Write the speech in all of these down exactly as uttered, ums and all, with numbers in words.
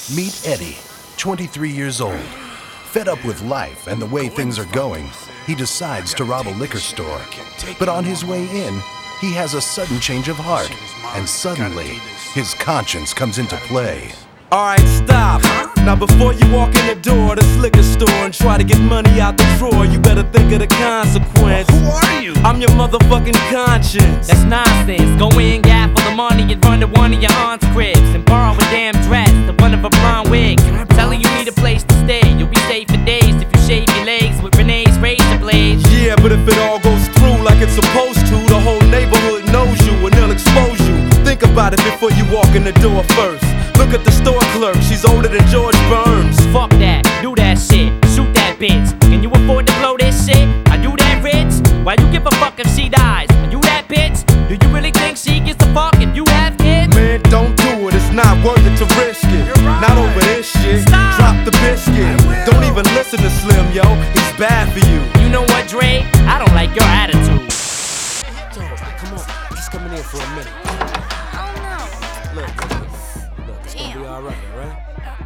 Meet Eddie, twenty-three years old. Fed up with life and the way things are going, he decides to rob a liquor store. But on his way in, he has a sudden change of heart, and suddenly, his conscience comes into play. Alright, stop. Now before you walk in the door of this liquor store and try to get money out the drawer, you better think of the consequence. Who are you? I'm your motherfucking conscience. That's nonsense. Go in, gap for the money and run to one of your aunt's cribs and borrow a damn dress, the one of a blonde wig. Telling you need a place to stay. You'll be safe for days if you shave your legs with Renee's razor blades. Yeah, but if it all goes through like it's supposed to, the whole neighborhood knows you and they'll expose you. Think about it before you walk in the door first. Look at the store clerk, she's older than George Burns. Fuck that, do that shit, shoot that bitch. Can you afford to blow this shit? Are you that rich? Why you give a fuck if she dies? Are you that bitch? Do you really think she gives a fuck if you have kids? Man, don't do it, it's not worth it to risk it. Right. Not over this shit, Stop. drop the biscuit. Don't even listen to Slim, yo, he's bad for you. You know what, Dre? I don't like your attitude. Come on, just coming in for a minute. Look, look, it's gonna be alright, alright?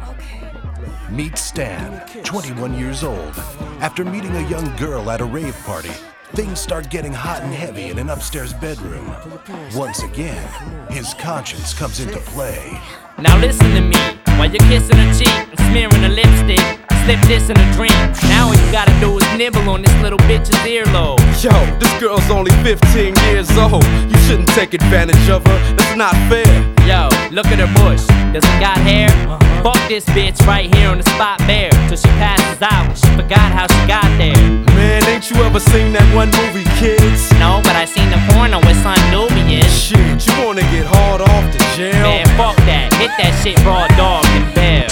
Meet Stan, twenty-one years old. After meeting a young girl at a rave party, things start getting hot and heavy in an upstairs bedroom. Once again, his conscience comes into play. Now listen to me, while you're kissing her cheek and smearing her lipstick, slip this in a drink. Now all you gotta do is nibble on this little bitch's earlobe. Yo, this girl's only fifteen years old. You shouldn't take advantage of her, that's not fair. Yo, look at her bush, does it got hair? Fuck this bitch right here on the spot bare, till she passes out, she forgot how she got there. Man, ain't you ever seen that one movie, Kids? No, but I seen the porno with Son Nubian. Shit, you wanna get hard off to jail? Man, fuck that, hit that shit raw dog and bail.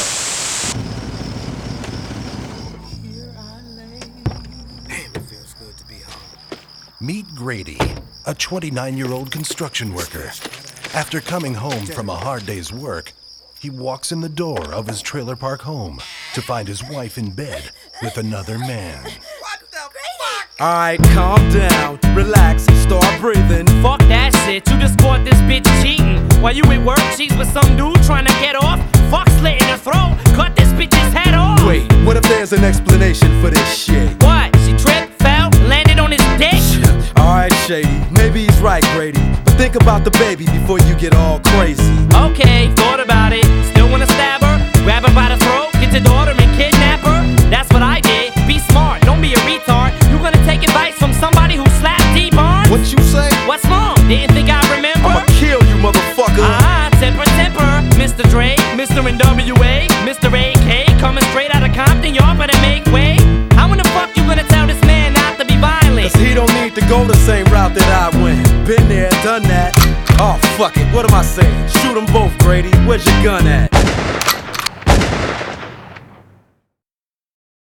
Meet Grady, a twenty-nine-year-old construction worker. After coming home from a hard day's work, he walks in the door of his trailer park home to find his wife in bed with another man. What the fuck? Alright, calm down, relax, start breathing. Fuck that shit, you just caught this bitch cheating. While you at work, she's with some dude trying to get off. Fuck slit in her throat, cut this bitch's head off. Wait, what if there's an explanation for this shit? What? She tripped, fell, landed on his dick? Alright, Shady, maybe he's right, Grady. But think about the baby before you get all crazy. Okay, thought about it. Still wanna stab her? Grab her by the throat, get your daughter and kidnap her? That's what I did. Be smart, don't be a retard. You gonna take advice from somebody who slapped T-Barnes? What you say? What's wrong? Didn't think I remember? I'ma kill you, motherfucker. Ah, temper, temper. Mister Dre, Mister N W A, Mister A K, coming straight out of Compton, y'all better make way. How in the fuck you gonna tell this man not to be violent? Cause he don't need to go the same route that I went. Been there, done that. Oh, fuck it, what am I saying? Shoot them both, Grady. Where's your gun at?